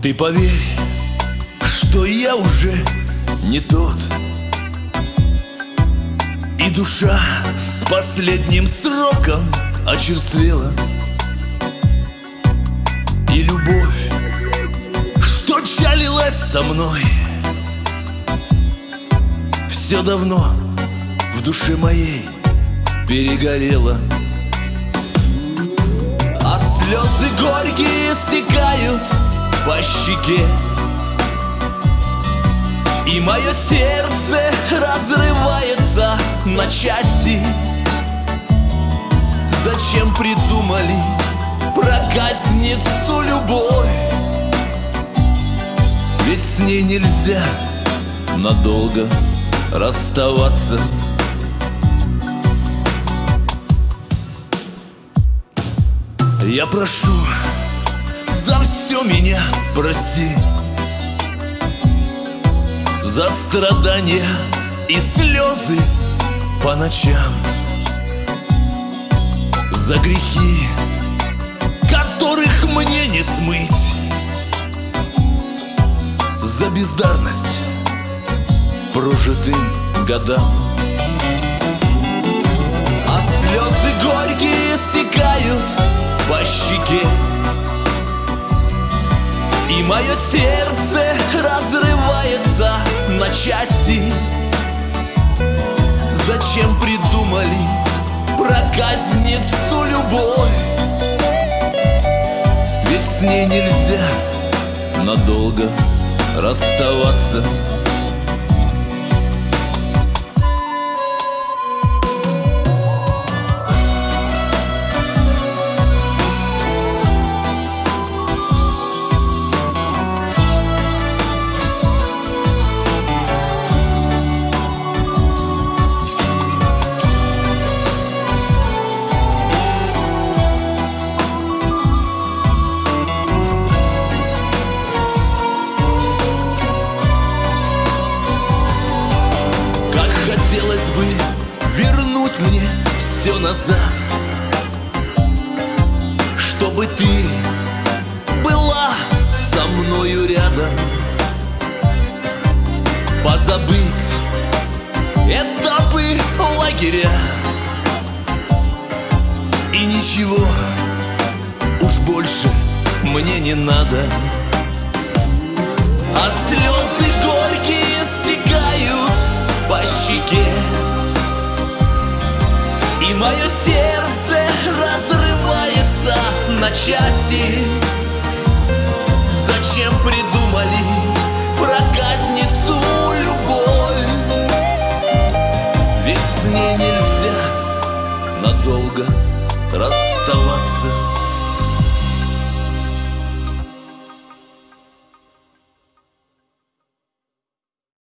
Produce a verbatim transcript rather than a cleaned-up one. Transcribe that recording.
Ты поверь, что я уже не тот, и душа с последним сроком очерствела, и любовь, что чалилась со мной, все давно в душе моей перегорела. А слезы горькие стекают по щеке, и мое сердце разрывается на части. Зачем придумали проказницу любовь? Ведь с ней нельзя надолго расставаться. Я прошу, за все меня прости, за страдания и слезы по ночам, за грехи, которых мне не смыть, за бездарность прожитым годам. А слезы горькие стекают по щеке, и мое сердце разрывается на части. Зачем придумали проказницу любовь? Ведь с ней нельзя надолго расставаться. Хотелось бы вернуть мне все назад, чтобы ты была со мною рядом, позабыть этапы лагеря, и ничего уж больше мне не надо. А слезы горькие стекают по щеке, и мое сердце разрывается на части. Зачем придумали проказницу любовь? Ведь с ней нельзя надолго расставаться.